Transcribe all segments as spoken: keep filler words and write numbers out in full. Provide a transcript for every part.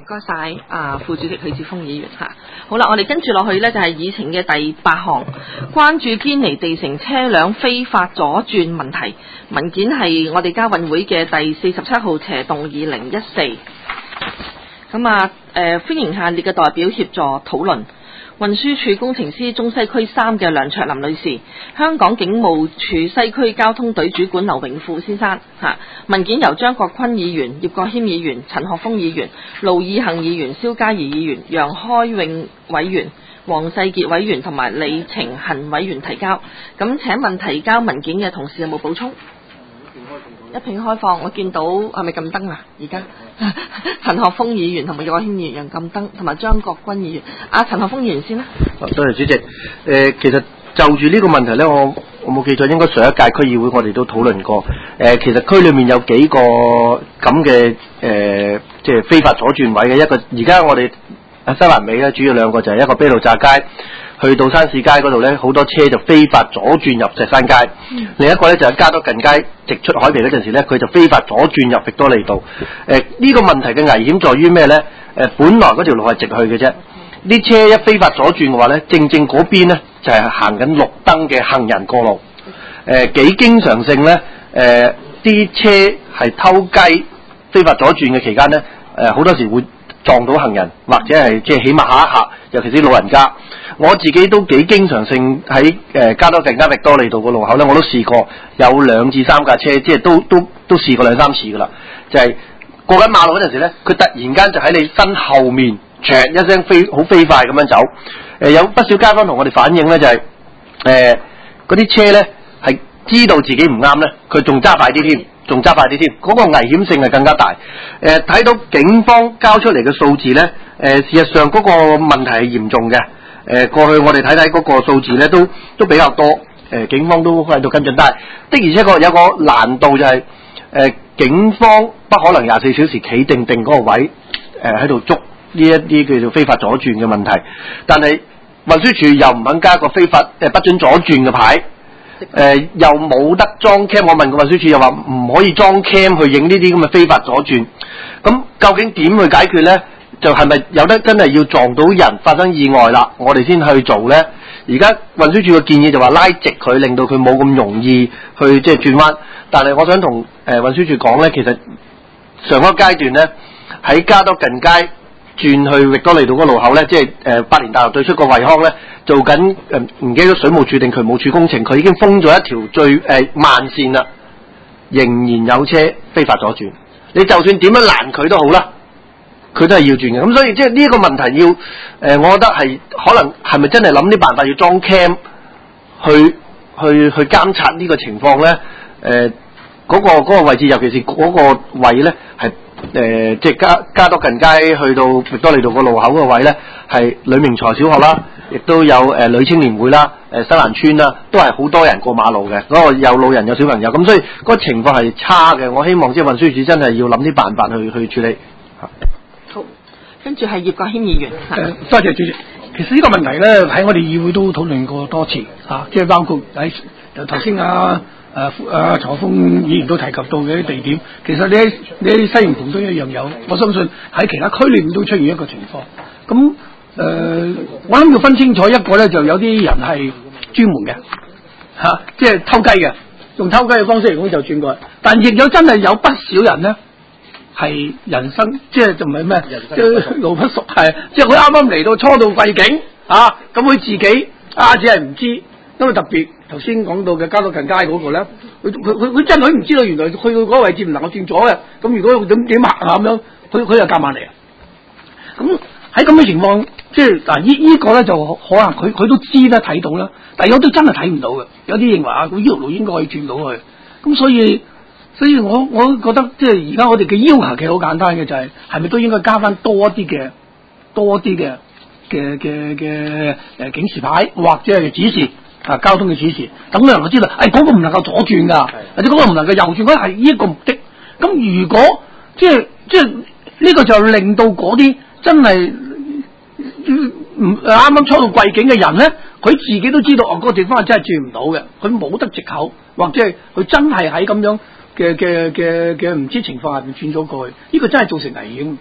唔該晒啊，副主席許智峯議員嚇。好啦，我哋跟住落去呢，就係議程嘅第八項，關注堅尼地城車輛非法左轉問題。文件係我哋家運會嘅第四十七號斜動二零一四。咁啊，誒、呃、歡迎下列嘅代表協助討論。運輸署工程師中西區三嘅梁卓林女士，香港警務處西區交通隊主管劉永富先生嚇。文件由張國鈞議員、葉國謙議員、陳學鋒議員、盧以恆議員、蕭嘉怡議員、楊開永委員、黃世傑委員同埋李晴恒委員提交。咁請問提交文件嘅同事有冇補充？一併開放，我見到係咪撳燈啊？而家陳學鋒議員同埋葉國謙議員又撳燈，同埋張國鈞議員。啊，陳學鋒議員先啦。 多謝主席。誒、呃，其實就住呢個問題咧，我我冇記錯，應該上一屆區議會我哋都討論過。誒、呃，其實區裏面有幾個咁嘅誒，即係非法左轉位嘅一個。而家我哋西環尾咧，主要兩個就係一個卑路乍街。去到山市街嗰度咧，好多車就非法左轉入石山街。嗯、另一個咧就喺加多近街直出海皮嗰陣時咧，佢就非法左轉入域多利道。誒、呃、呢、呢個問題嘅危險在於咩咧？誒、呃、本來嗰條路係直去嘅啫，啲車一非法左轉嘅話咧，正正嗰邊咧就係、是、行緊綠燈嘅行人過路。誒、呃、幾經常性咧，誒、呃、啲車係偷雞非法左轉嘅期間咧，誒、呃、好多時會撞到行人，或者係即係起碼嚇一嚇，尤其是老人家。我自己都幾經常性喺誒加多近街域多利道個路口咧，我都試過有兩至三架車，即係都都都試過兩三次噶啦。就係、是、過緊馬路嗰陣時咧，佢突然間就喺你身後面，唰一聲飛好飛快咁樣走。誒、呃、有不少街坊同我哋反映咧，就係誒嗰啲車咧係知道自己唔啱咧，佢仲揸快啲添。仲揸快啲添，嗰、那個危險性係更加大。誒、呃，睇到警方交出嚟嘅數字咧，誒、呃，事實上嗰個問題係嚴重嘅。誒、呃，過去我哋睇睇嗰個數字咧，都都比較多。誒、呃，警方都喺度跟進，但係的而且確有個難度就係、是，誒、呃，警方不可能廿四小時企定定嗰個位，誒喺度捉呢一啲叫做非法左轉嘅問題。但係運輸署又唔肯加個非法誒、呃、不准左轉嘅牌。誒、呃、又冇得裝 cam， 我問過運輸署又話唔可以裝 cam 去影呢啲咁嘅非法左轉。咁究竟點去解決呢？就係咪有得真係要撞到人發生意外啦，我哋先去做呢？而家運輸署嘅建議就話拉直佢，令到佢冇咁容易去即係轉彎。但係我想同誒、呃、運輸署講呢，其實上一個階段呢，喺加多近街轉去域多利道嗰個路口呢，即係誒百年大樓對出個惠康呢，做緊誒唔記得水務署定渠務署工程，佢已經封咗一條最誒、呃、慢線啦，仍然有車非法左轉。你就算點樣攔佢都好啦，佢都係要轉嘅。咁所以即係呢一個問題要誒、呃，我覺得係可能係咪真係諗啲辦法要裝 cam 去去去監察呢個情況呢？誒、呃、嗰、那個嗰、那個位置，尤其是嗰個位呢，係。誒、呃，即係加加多近街去到域多利道個路口個位咧，係呂明才小學啦，亦都有誒女、呃、青年會啦，誒、呃、西蘭村啦，都係好多人過馬路嘅。嗰、那個有老人有小朋友，咁所以嗰個情況係差嘅。我希望即係運輸署真係要諗啲辦法去去處理。 好，跟住係葉國謙議員。誒、 呃，多謝主席。其實呢個問題咧喺我哋議會都討論過多次嚇、啊，即係包括喺頭先啊。誒誒，曹鋒議員都提及到嘅啲地點，其實你喺你喺西營盤都一樣有，我相信喺其他區裏面都出現一個情況。咁誒、呃，我諗要分清楚一個咧，就有啲人係專門嘅嚇、啊，即係偷雞嘅，用偷雞嘅方式嚟講就轉過去。但亦有真係有不少人咧係人生，即係就唔係咩，即係路不熟，係即係佢啱啱嚟到初到貴境啊，咁佢自己啊只係唔知。因為特別頭先講到嘅加多近街嗰個咧，佢佢佢佢真係唔知道原來去到嗰個位置唔能夠轉左嘅，咁如果點點行啊咁樣，佢佢又夾硬嚟啊！咁喺咁嘅情況，即係嗱依依個咧就可能佢佢都知啦睇到啦，但係有啲真係睇唔到嘅，有啲認為啊，佢呢條路應該可以轉到去，咁所以所以我我覺得即係而家我哋嘅要求其實好簡單嘅，就係係咪都應該加翻多一啲嘅多啲嘅嘅嘅嘅誒警示牌或者係指示。啊！交通嘅指示，等佢能夠知道，誒、哎、嗰、那個唔能夠左轉㗎，或者嗰個唔能夠右轉，嗰係呢一個目的。咁如果即係即係呢、這個就令到嗰啲真係唔啱啱初到貴境嘅人咧，佢自己都知道哦，嗰、那個地方係真係轉唔到嘅，佢冇得藉口，或者係佢真係喺咁樣嘅嘅嘅嘅唔知情況下邊轉咗過去，呢、這個真係造成危險。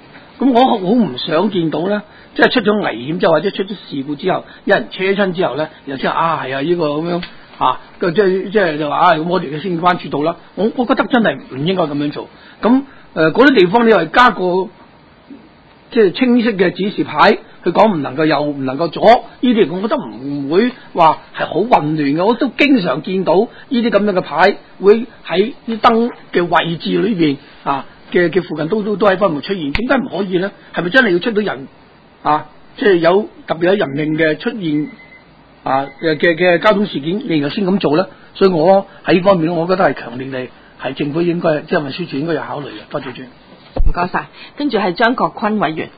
咁我好唔想見到咧，即係出咗危險之後或者出咗事故之後，有人車親之後咧，又即係啊係啊呢個咁樣啊，即係即係就話啊咁我哋嘅先關注到啦。我我覺得真係唔應該咁樣做。咁誒嗰啲地方你話加個即係清晰嘅指示牌。佢講唔能夠右唔能夠左，呢啲我覺得唔會話係好混亂嘅。我都經常見到呢啲咁樣嘅牌會喺啲燈嘅位置裏邊啊嘅嘅附近都都都喺分別出現。點解唔可以咧？係咪真係要出到人啊？即係有特別有人命嘅出現啊嘅嘅嘅交通事件，然後先咁做咧？所以我喺呢方面，我覺得係強烈地係政府應該即係運輸署應該有考慮嘅。多謝主席。 唔該晒，跟住係張國坤委員。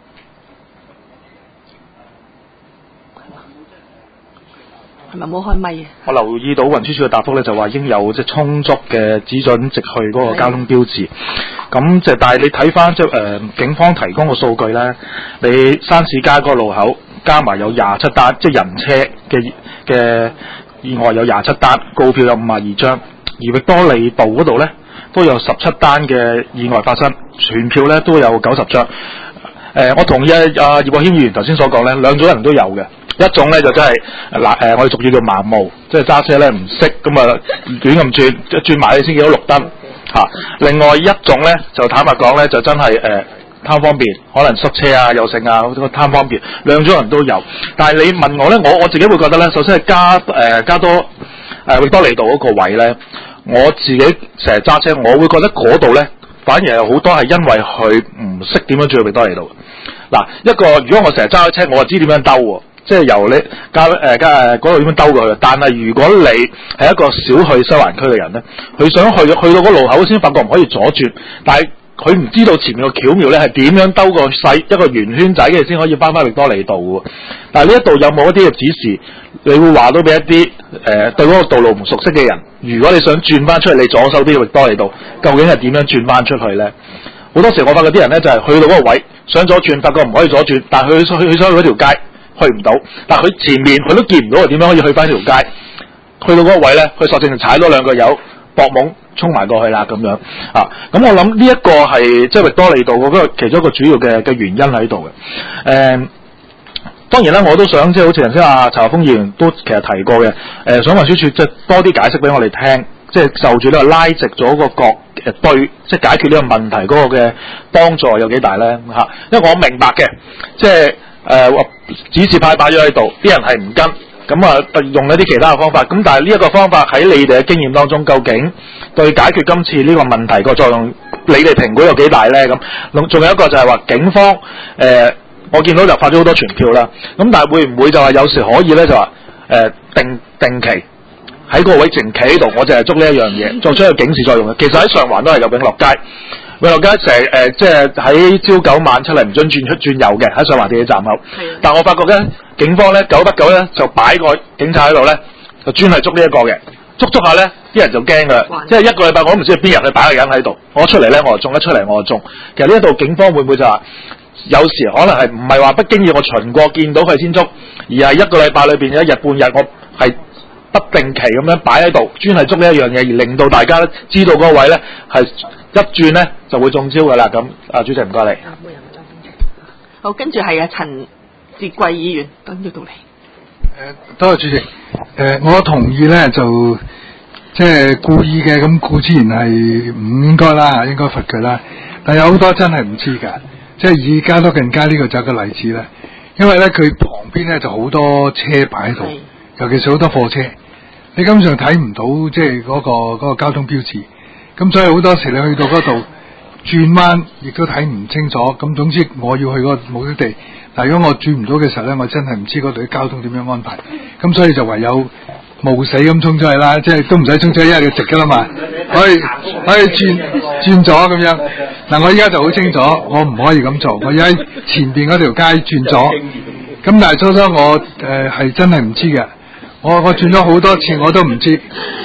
係咪冇開咪？ 我留意到運輸署嘅答覆咧，就話應有即係充足嘅只准直去嗰個交通標誌。咁即係但係你睇翻即係誒警方提供嘅數據咧，你山市街嗰個路口加埋有廿七單，即係人車嘅嘅意外有廿七單，告票有五十二張，而域多利道嗰度咧都有十七單嘅意外發生，全票咧都有九十張。誒、呃，我同意啊，葉國謙議員頭先所講咧，兩種人都有嘅。一種咧就真係嗱誒，我哋俗語叫盲毛，即係揸車咧唔識咁啊，亂咁轉，轉埋你先見到綠燈嚇、啊。另外一種咧就坦白講咧，就真係誒貪方便，可能塞車啊、有剩啊，好多貪方便。兩種人都有，但係你問我咧，我我自己會覺得咧，首先係加誒、呃、加多誒域、呃、多利道嗰個位咧，我自己成日揸車，我會覺得嗰度咧反而有好多係因為佢唔識點樣轉去域多利道。嗱、啊，一個如果我成日揸車，我就知點樣兜喎。即係由你加誒加誒嗰度點樣兜過去，但係如果你係一個少去西環區嘅人咧，佢想去去到個路口先發覺唔可以左轉，但係佢唔知道前面個巧妙咧係點樣兜個細一個圓圈仔嘅先可以翻返域多利道喎。但係呢一度有冇一啲嘅指示，你會話到俾一啲誒、呃、對嗰個道路唔熟悉嘅人，如果你想轉翻出去，你左手邊嘅域多利道究竟係點樣轉翻出去咧？好多時我發覺啲人咧就係、是、去到嗰個位想左轉，發覺唔可以左轉，但係佢去佢想去嗰條街。去唔到，但係佢前面佢都見唔到，點樣可以去翻條街？去到嗰個位咧，佢索性就踩多兩個油，搏懵衝埋過去啦咁樣啊！咁我諗呢一個係即係域多利道嗰個其中一個主要嘅嘅原因喺度嘅。誒、啊，當然啦，我都想即係好似頭先阿陳學鋒議員都其實提過嘅，誒、啊，想運輸署即係多啲解釋俾我哋聽，即係就住呢個拉直咗個角誒對，即係解決呢個問題嗰個嘅幫助有幾大咧嚇、啊？因為我明白嘅，即係。誒、呃，指示牌擺咗喺度，啲人係唔跟，咁啊用一啲其他嘅方法，咁但係呢一個方法喺你哋嘅經驗當中，究竟對解決今次呢個問題個作用，你哋評估有幾大咧？咁，仲有一個就係話警方，誒、呃，我見到就發咗好多傳票啦，咁但係會唔會就話有時可以咧就話，誒、呃、定定期喺個位靜企喺度，我淨係捉呢一樣嘢，作出一個警示作用嘅。其實喺上環都係有永樂街。永樂街成誒、呃，即係喺朝九晚七嚟唔准轉出轉右嘅，喺上環地鐵站口。但我發覺咧，警方咧久不久咧就擺個警察喺度咧，就專係捉呢一個嘅。捉捉下咧，啲人就驚㗎啦。即係一個禮拜我都唔知邊日去擺個人喺度。我出嚟咧，我就中；一出嚟我就中。其實呢一度警方會唔會就話，有時可能係唔係話不經意我巡過見到佢先捉，而係一個禮拜裏邊有一日半日我係不定期咁樣擺喺度，專係捉呢一樣嘢，而令到大家知道嗰個位咧係。一轉咧就會中招噶啦，咁啊主席唔該你。 好，跟住係啊陳志貴議員等咗到嚟。誒、 呃，多謝主席。誒、呃，我同意咧就即係故意嘅，咁固之然係唔應該啦，應該罰佢啦。但有好多真係唔知㗎，即係而家都更加呢個就係個例子啦。因為咧佢旁邊咧就好多車擺喺度，尤其是好多貨車，你根本上睇唔到即係嗰個嗰、嗰個交通標誌。咁所以好多時你去到嗰度轉彎，亦都睇唔清楚。咁總之我要去嗰個目的地，但如果我轉唔到嘅時候咧，我真係唔知嗰度啲交通點樣安排。咁所以就唯有冒死咁衝出去啦，即係都唔使衝出去，因為你直噶啦嘛，可以可以轉轉左咁樣。嗱，我依家就好清楚，我唔可以咁做，我要喺前邊嗰條街轉左。咁但係初初我誒係、呃、真係唔知嘅，我我轉咗好多次我都唔知。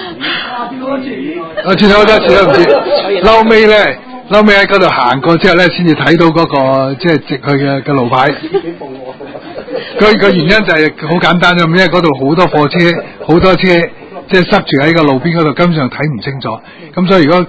我轉咗好多次都唔知，嬲尾咧，嬲尾喺嗰度行過之後咧，先至睇到嗰、那個即係直去嘅嘅路牌。佢個原因就係好簡單啫，因為嗰度好多貨車，好多車即係塞住喺個路邊嗰度，根本上睇唔清楚。咁所以如果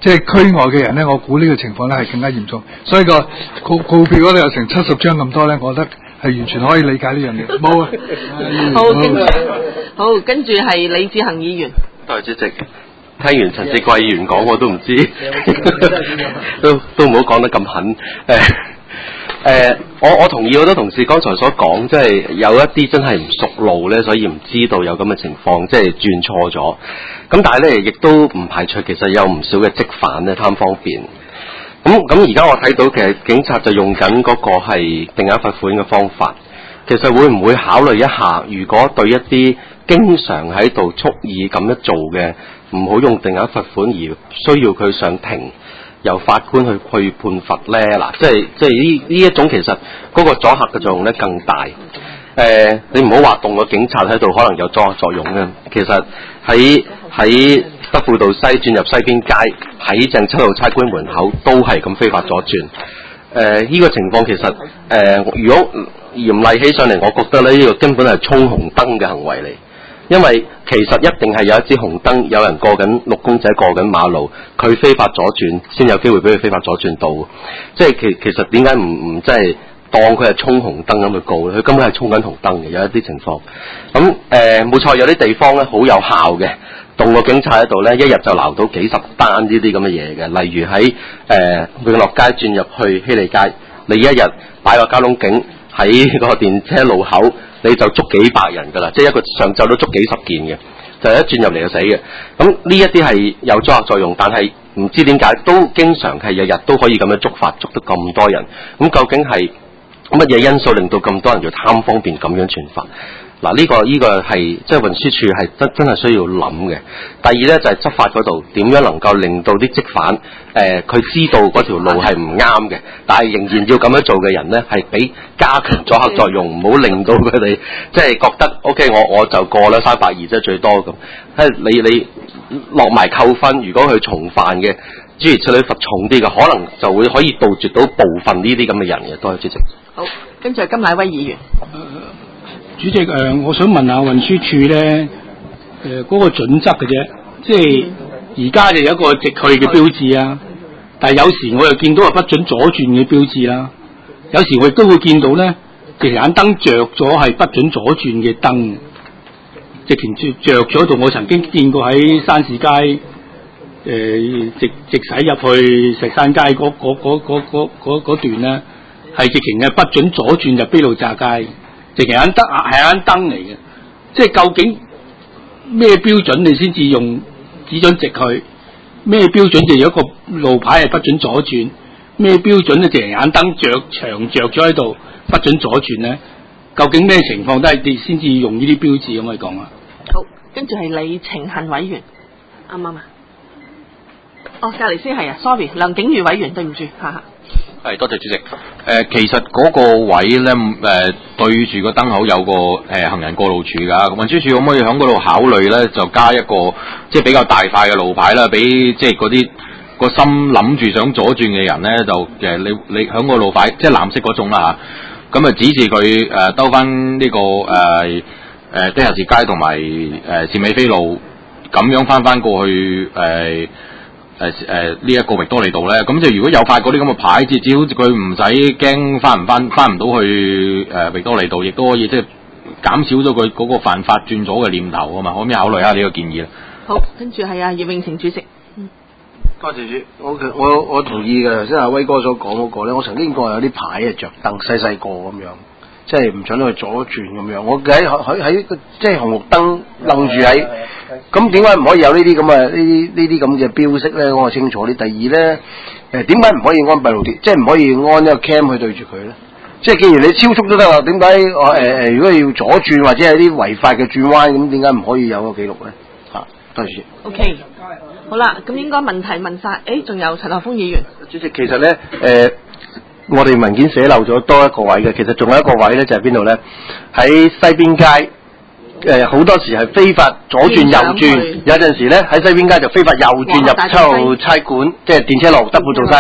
即係區外嘅人咧，我估呢個情況咧係更加嚴重。所以個告告票嗰度有成七十張咁多咧，我覺得係完全可以理解呢樣嘢。冇啊， 好，跟住好，跟住係李志恒議員。 代主席，聽完陳志貴議員講，我都唔知，都都唔好講得咁狠。誒、呃、誒、呃，我我同意好多同事剛才所講，即係有一啲真係唔熟路咧，所以唔知道有咁嘅情況，即係轉錯咗。咁但係咧，亦都唔排除其實有唔少嘅積犯咧貪方便。咁咁而家我睇到其實警察就用緊嗰個係定額罰款嘅方法，其實會唔會考慮一下，如果對一啲經常喺度蓄意咁樣做嘅，唔好用定額罰款，而需要佢上庭由法官去去判罰咧？嗱，即係即係呢呢一種其實嗰個阻嚇嘅作用咧更大。誒、呃，你唔好話動個警察喺度可能有阻嚇作用咧，其實喺喺德輔道西轉入西邊街，喺正七號差館門口都係咁非法左轉。誒、呃，呢、這個情況其實誒、呃，如果嚴厲起上嚟，我覺得咧呢、這個根本係衝紅燈嘅行為嚟。因為其實一定係有一支紅燈，有人過緊綠公仔過緊馬路，佢非法左轉，先有機會俾佢非法左轉到。即係其其實點解唔唔即係當佢係衝紅燈咁去告咧？佢根本係衝緊紅燈嘅，有一啲情況。咁誒冇錯，有啲地方咧好有效嘅，動個警察喺度咧，一日就撈到幾十單呢啲咁嘅嘢嘅。例如喺誒、呃、永樂街轉入去希利街，你一日擺個交通警喺個電車路口，你就捉幾百人噶啦，即係一個上晝都捉幾十件嘅，就係、一轉入嚟就死嘅。咁呢一啲係有阻嚇作用，但係唔知點解都經常係日日都可以咁樣捉法，捉得咁多人。咁究竟係乜嘢因素令到咁多人要貪方便咁樣傳法？嗱，呢個呢個係即係運輸署係真真係需要諗嘅。第二咧就係、是、執法嗰度點樣能夠令到啲積犯誒佢知道嗰條路係唔啱嘅，但係仍然要咁樣做嘅人咧係俾加強阻嚇作用，唔好令到佢哋即係覺得 OK 我我就過啦三百二即係最多咁。係你你落埋扣分，如果佢重犯嘅諸如此類罰重啲嘅，可能就會可以杜絕到部分呢啲咁嘅人嘅。多謝主席。 好，跟住係金乃威議員。 主席誒、呃，我想問下運輸署咧，誒、呃、嗰、那個準則嘅啫，即係而家就有一個直去嘅標誌啊，但係有時我又見到係不准左轉嘅標誌啦，有時我亦都會見到咧，直眼燈着咗係不准左轉嘅燈，直情着咗度。我曾經見過喺山市街誒、呃、直直駛入去石山街嗰嗰段咧，係直情係不准左轉入卑路乍街。直情盞燈係盞燈嚟嘅，即係究竟咩標準你先至用只准直去？咩標準就有一個路牌係不准左轉？咩標準咧？直情盞燈着長着咗喺度，不准左轉咧？究竟咩情況都係你先至用呢啲標誌咁可以講啊？ 好，跟住係李呈恆委員，啱唔啱啊？哦，隔離先係啊 ，sorry， 梁景瑜委員，對唔住，哈哈。 係，多謝主席。誒、呃，其實嗰個位咧，誒、呃、對住個燈口有個誒、呃、行人過路處㗎。運輸署可唔可以喺嗰度考慮咧，就加一個即係比較大塊嘅路牌啦，俾即係嗰啲個心諗住想左轉嘅人咧，就誒、呃、你你喺個路牌，即係藍色嗰種啦嚇。咁啊指示佢誒兜翻呢個誒誒地下士街同埋誒善美飛路，咁樣翻翻過去誒。呃誒誒呢一個域多利道咧，咁就如果有塊嗰啲咁嘅牌，至少佢唔使驚翻唔翻翻唔到去誒域多利道，亦都可以即係減少咗佢嗰個犯法轉左嘅念頭啊嘛，可唔可以考慮下呢個建議咧？ 好，跟住係啊葉永成主席。嗯， 多謝主，我我我同意嘅。頭先阿威哥所講嗰個咧，我曾經見過有啲牌啊着燈細細個咁樣，即係唔准去左轉咁樣。我喺喺喺即係紅綠燈愣住喺。咁點解唔可以有呢啲咁嘅呢啲呢啲咁嘅標識咧？我清楚啲。第二咧，誒點解唔可以安閉路電？即係唔可以安一個 cam 去對住佢咧？即係既然你超速都得啦，點解我誒誒如果要左轉或者係啲違法嘅轉彎，咁點解唔可以有個記錄咧？嚇、啊，多謝。 O K，好啦，咁應該問題問晒。誒，仲有陳學鋒議員。 主席，其實咧，誒、呃，我哋文件寫漏咗多一個位嘅，其實仲有一個位咧，就係邊度咧？喺西邊街。誒好、呃、多時係非法左轉右轉，有陣時咧喺西邊街就非法右轉入七號差館，即係電車路德輔道西。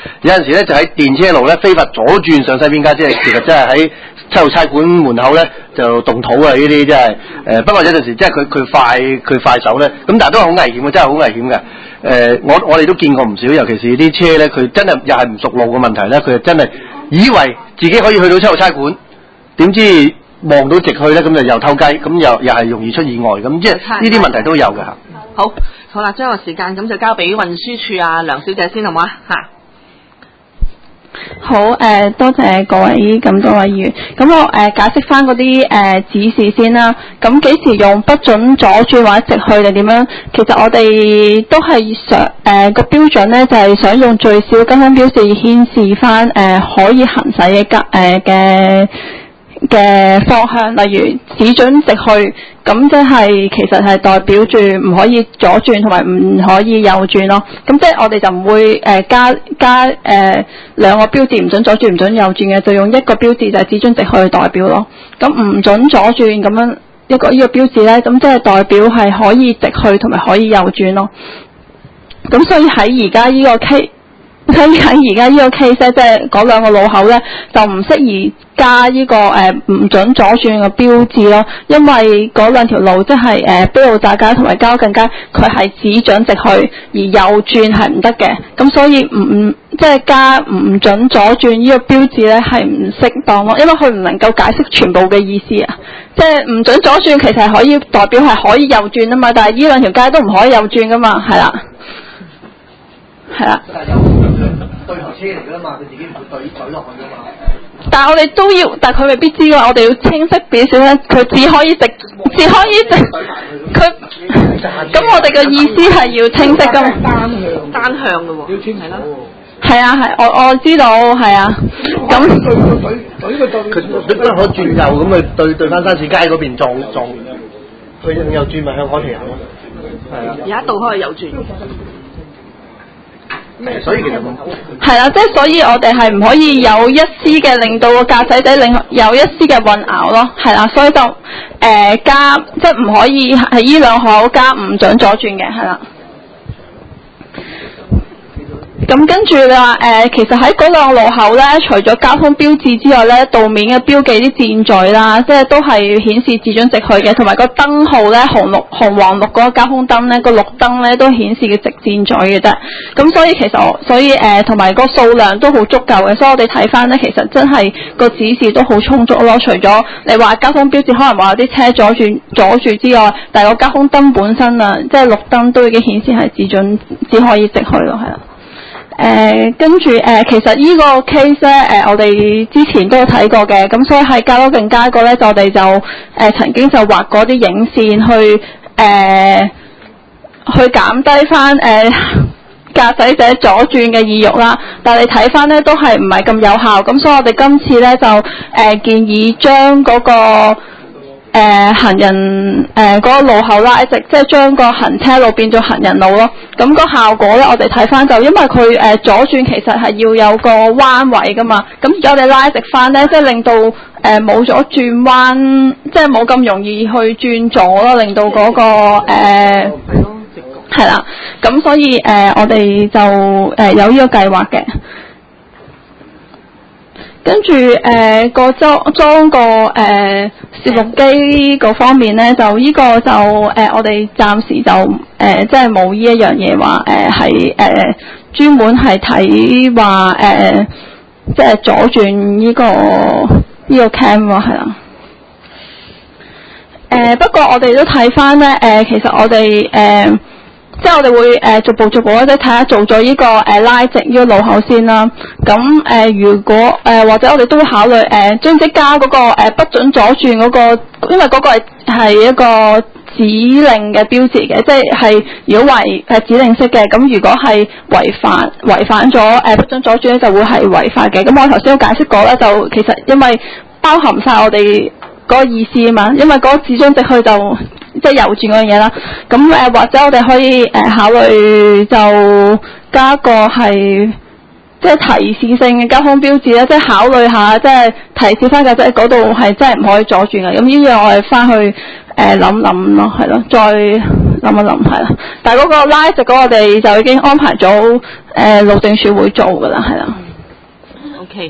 有陣時咧就喺電車路咧非法左轉上西邊街，即係其實真係喺七號差館門口咧就動土啊！呢啲真係誒，不過有陣時即係佢佢快佢快手咧，咁但係都係好危險嘅，真係好危險嘅。誒、呃，我我哋都見過唔少，尤其是啲車咧，佢真係又係唔熟路嘅問題咧，佢真係以為自己可以去到七號差館，點知望到直去咧，咁就又偷雞，咁又又係容易出意外，咁即係呢啲問題都有嘅嚇。 好，好啦，將個時間咁就交俾運輸處啊梁小姐先好唔好啊？嚇。 好，誒、呃，多謝各位咁多位議員。咁我誒、呃、解釋翻嗰啲誒指示先啦。咁幾時用不准左轉或者直去定點樣？其實我哋都係想誒個標準咧，就係、是、想用最少交通標誌顯示翻誒、呃、可以行駛嘅交誒嘅嘅方向，例如只准直去，咁即係其實係代表住唔可以左轉同埋唔可以右轉咯。咁即係我哋就唔會誒、呃、加加誒、呃、兩個標誌，唔准左轉唔准右轉嘅，就用一個標誌就係只准直去代表咯。咁唔准左轉咁樣一個呢個標誌咧，咁即係代表係可以直去同埋可以右轉咯。咁所以喺而家呢個 case。喺喺而家呢個 case 咧，即係嗰兩個路口咧，就唔適宜加呢、這個誒唔、呃、准左轉嘅標誌咯，因為嗰兩條路即係誒卑路乍街同埋交近街，佢係只准直去，而右轉係唔得嘅。咁所以唔唔即係加唔准左轉呢個標誌咧係唔適當咯，因為佢唔能夠解釋全部嘅意思啊。即係唔准左轉其實係可以代表係可以右轉啊嘛，但係呢兩條街都唔可以右轉噶嘛，係啦。係啦， 對頭車嚟㗎啦嘛，佢自己唔會對嘴落去㗎嘛。 但係我哋都要，但係佢未必知㗎，我哋要清晰表示咧，佢只可以直，只可以直，佢咁我哋嘅意思係要清晰㗎嘛。單向， 單向㗎喎，要清晰啦。 係啊係，我我知道係啊。咁對個嘴，嘴個對，佢佢不可轉右咁去對對翻山市街嗰邊撞撞，佢右轉咪向海堤行咯。係啊。 有一度可以右轉。 所以其實係啦，即係所以我哋係唔可以有一絲嘅令到個駕駛者令有一絲嘅混淆咯，係啦，所以就誒、呃、加即係唔可以係呢兩口加唔准左轉嘅，係啦。咁跟住你話誒，其實喺嗰兩個路口咧，除咗交通標誌之外咧，道面嘅標記啲箭嘴啦，即係都係顯示只准直去嘅，同埋個燈號咧，紅綠紅黃綠嗰個交通燈咧，個綠燈咧都顯示嘅直箭嘴嘅啫。咁所以其實所以誒，同埋個數量都好足夠嘅，所以我哋睇翻咧，其實真係個指示都好充足咯。除咗你話交通標誌可能話有啲車阻住阻住之外，但係個交通燈本身啊，即係綠燈都已經顯示係只准只可以直去咯，係啦。誒、呃，跟住誒、呃，其實呢個 case 咧，誒、呃，我哋之前都有睇過嘅，咁所以喺加多近街嗰咧，就我哋就誒、呃、曾經就畫過啲影線去誒、呃、去減低翻誒駕駛者左轉嘅意欲啦。但係你睇翻咧，都係唔係咁有效，咁所以我哋今次咧就誒、呃、建議將嗰、那個。誒、呃、行人誒嗰、呃那個路口拉直，即係將個行車路變做行人路咯。咁、那個效果咧，我哋睇翻就因為佢誒、呃、左轉其實係要有個彎位噶嘛。咁而家我哋拉直翻咧，即係令到誒冇咗轉彎，即係冇咁容易去轉左咯，令到嗰、那個誒係啦。咁、呃、所以誒、呃、我哋就誒、呃、有呢個計劃嘅。跟住誒個裝裝個誒攝錄機嗰方面咧，就呢個就誒、呃、我哋暫時就誒、呃、即係冇呢一樣嘢話誒係誒專門係睇話誒即係左轉呢、這個呢、這個 cam 喎，係啦。誒、呃、不過我哋都睇翻咧誒，其實我哋誒。呃即係我哋會誒、呃、逐步逐步咧，睇下做咗呢、這個誒、呃、拉直呢個路口先啦。咁誒、呃、如果誒、呃、或者我哋都會考慮誒將即加嗰、那個誒、呃、不准左轉嗰、那個，因為嗰個係係一個指令嘅標誌嘅，即係係如果違誒指令式嘅，咁如果係違反違反咗誒、呃、不准左轉咧，就會係違法嘅。咁我頭先都解釋過咧，就其實因為包含晒我哋嗰個意思啊嘛，因為嗰個只准直去就。即係右轉嗰樣嘢啦，咁誒、呃、或者我哋可以誒、呃、考慮就加個係即係提示性嘅交通標誌啦，即係考慮下即係提示翻架即係嗰度係真係唔可以左轉嘅。咁呢樣我哋翻去誒諗諗咯，係咯，再諗一諗係啦。但係嗰個拉直嗰個我哋就已經安排咗誒、呃、路政署會做㗎啦，係啦。 OK。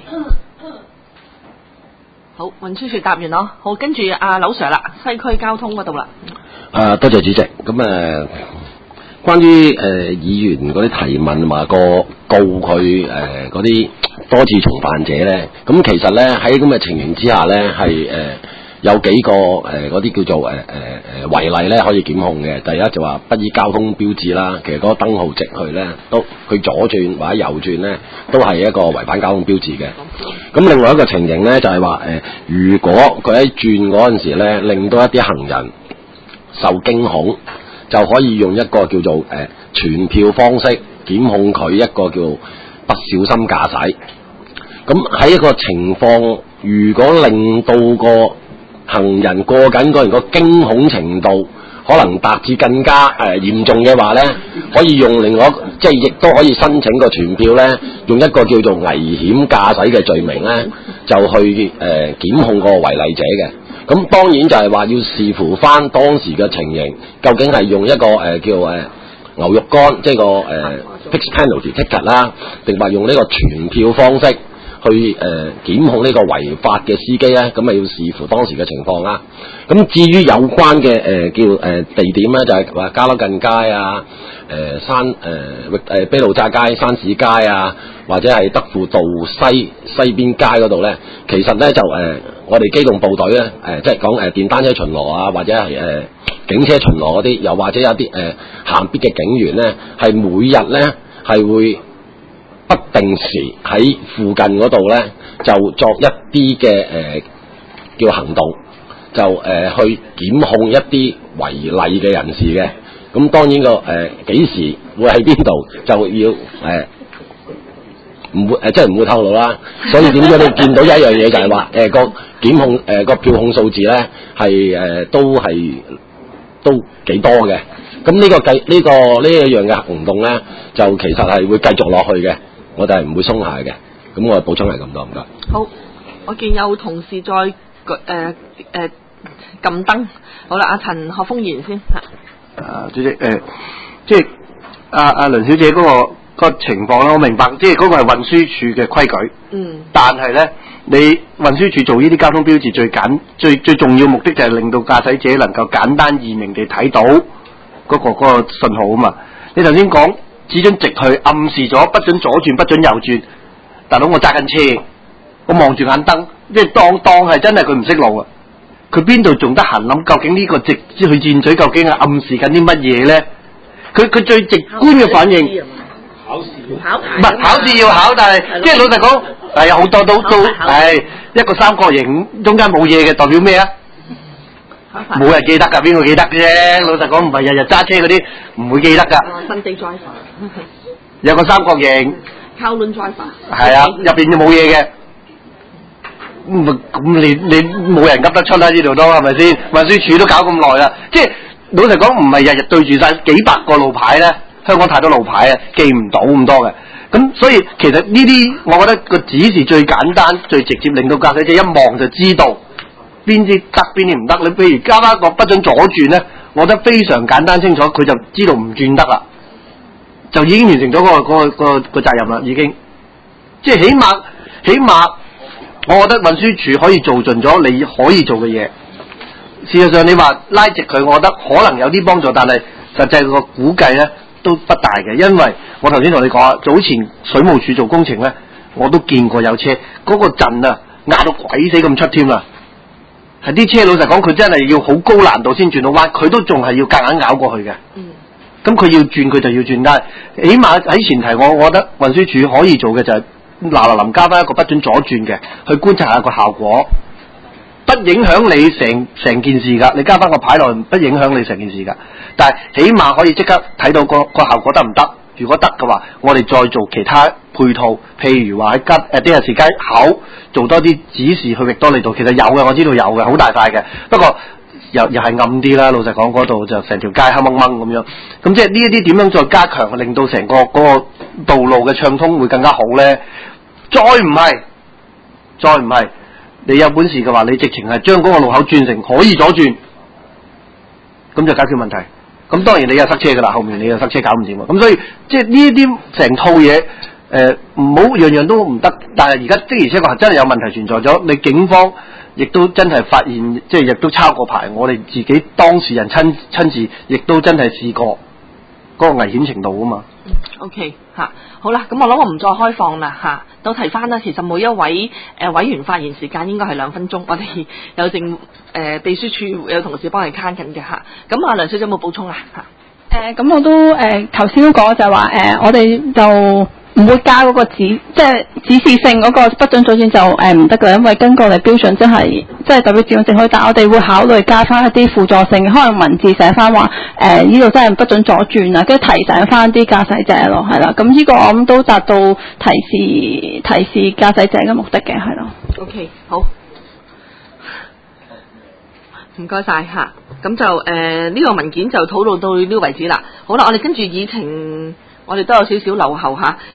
好，運輸署答完咯。好，跟住阿劉 Sir 啦，西區交通嗰度啦。 啊，多謝主席。咁誒、呃，關於誒、呃、議員嗰啲提問話個告佢誒嗰啲多次重犯者咧，咁其實咧喺咁嘅情形之下咧，係誒、呃、有幾個誒嗰啲叫做誒誒誒違例咧可以檢控嘅。第一就話不依交通標誌啦，其實嗰個燈號直去咧，都佢左轉或者右轉咧，都係一個違反交通標誌嘅。咁另外一個情形咧，就係話誒，如果佢喺轉嗰陣時咧，令到一啲行人受驚恐，就可以用一個叫做誒傳票方式檢控佢一個叫不小心駕駛。咁喺一個情況，如果令到個行人過緊嗰人個驚恐程度，可能達至更加誒、呃、嚴重嘅話咧，可以用另外即係亦都可以申請個傳票咧，用一個叫做危險駕駛嘅罪名咧，就去誒、呃、檢控個違例者嘅。咁當然就係話要視乎翻當時嘅情形，究竟係用一個誒、呃、叫誒、呃、牛肉乾，即係個誒 fixed penalty ticket 啦，定話用呢個傳票方式去誒、呃、檢控呢個違法嘅司機咧，咁啊要視乎當時嘅情況啦。咁至於有關嘅誒、呃、叫誒、呃、地點咧，就係、是、話加樓近街啊、誒、呃、山誒誒卑路乍街、山市街啊，或者係德輔道西西邊街嗰度咧，其實咧就誒、呃、我哋機動部隊咧誒、呃、即係講誒電單車巡邏啊，或者係誒、呃、警車巡邏嗰啲，又或者有啲誒行必嘅警員咧，係每日咧係會不定時喺附近嗰度咧，就作一啲嘅誒叫行動，就誒、呃、去檢控一啲違例嘅人士嘅。咁當然個誒幾時會喺邊度就要誒唔、呃、會誒、呃、即係唔會透露啦。所以點解你見到一樣嘢就係話誒個檢控誒個、呃、票控數字咧係誒都係都幾多嘅。咁呢個計呢、這個呢一樣嘅行動咧，就其實係會繼續落去嘅。我哋係唔會鬆懈嘅，咁我補充係咁多，唔該。 好，我見有同事再誒誒撳燈，好啦，阿陳學鋒議員先嚇。 啊，主席誒、呃，即係阿阿梁小姐嗰、那個那個情況咧，我明白，即係嗰個係運輸署嘅規矩。 嗯。但係咧， 你運輸署做呢啲交通標誌最簡最最重要目的就係令到駕駛者能夠簡單易明地睇到嗰、那個嗰、那個信號啊嘛。你頭先講。只准直去，暗示咗不准左轉，不准右轉。大佬，我揸緊車，我望住眼燈，即係當當係真係佢唔識路啊！佢邊度仲得閒諗究竟呢個直去箭嘴究竟係暗示緊啲乜嘢咧？佢佢最直觀嘅反應， 考試考牌， 唔係考試要考，但係即係老實講，係有好多都都係一個三角形中間冇嘢嘅，代表咩啊？冇人記得㗎，邊個記得啫？老實講，唔係日日揸車嗰啲唔會記得㗎。 Sunday driver 有個三角形。 Kowloon driver。 係啊，入邊就冇嘢嘅。咁咁你你冇人噏得出啦，呢度都係咪先？運輸署都搞咁耐啦，即係老實講，唔係日日對住晒幾百個路牌咧，香港太多路牌啊，記唔到咁多嘅。咁所以其實呢啲，我覺得個指示最簡單、最直接，令到駕駛者一望就知道。邊啲得邊啲唔得？你譬如加翻個不准左轉咧，我覺得非常簡單清楚，佢就知道唔轉得啦，就已經完成咗、嗰個、嗰個、嗰個、嗰個責任啦，已經。即係起碼起碼，我覺得運輸署可以做盡咗你可以做嘅嘢。事實上，你話拉直佢，我覺得可能有啲幫助，但係實際個估計咧都不大嘅，因為我頭先同你講啊，早前水務署做工程咧，我都見過有車嗰、嗰個陣啊壓到鬼死咁出添啦。係啲車老實講，佢真係要好高難度先轉到彎，佢都仲係要夾硬咬過去嘅。嗯。咁佢要轉，佢就要轉，但係起碼喺前提，我我覺得運輸署可以做嘅就係嗱嗱臨加翻一個不准左轉嘅，去觀察下個效果，不影響你成成件事㗎。你加翻個牌落，不影響你成件事㗎。但係起碼可以即刻睇到個個效果得唔得？如果得嘅話，我哋再做其他配套，譬如話喺吉誒啲日時街口做多啲指示去域多利道，其實有嘅，我知道有嘅，好大塊嘅。不過又又係暗啲啦，老實講，嗰度就成條街黑掹掹咁樣。咁即係呢一啲點樣再加強，令到成個嗰個道路嘅暢通會更加好咧？再唔係，再唔係，你有本事嘅話，你直情係將嗰個路口轉成可以左轉， 咁就解決問題。咁當然你又塞車㗎啦，後面你又塞車搞唔掂啊。咁所以即係呢啲成套嘢，誒唔好樣樣都唔得。但係而家的而且確係真係有問題存在咗，你警方亦都真係發現，即係亦都抄過牌。我哋自己當事人親親自亦都真係試過嗰個危險程度啊嘛。 嗯，OK 嚇，好啦，咁我諗我唔再開放啦嚇，都提翻啦。其實每一位誒、呃、委員發言時間應該係兩分鐘，我哋有正誒、呃、秘書處有同事幫你慳緊嘅嚇。咁啊，梁小姐有冇補充啊嚇？ 誒咁、呃、我都誒頭先都講就係話誒，我哋就唔會加嗰個指，即係指示性嗰個不准左轉就誒唔得㗎，因為根據我哋標準即係即係代表自動正可以，但係我哋會考慮加翻一啲輔助性，可能文字寫翻話誒呢度真係不准左轉啊，跟住提醒翻啲駕駛者咯，係啦，咁呢個我諗都達到提示提示駕駛者嘅目的嘅，係咯。 OK， 好，唔該晒嚇，咁就誒呢、呃呢個文件就討論到呢個為止啦。好啦，我哋跟住議程，我哋都有少少留後嚇。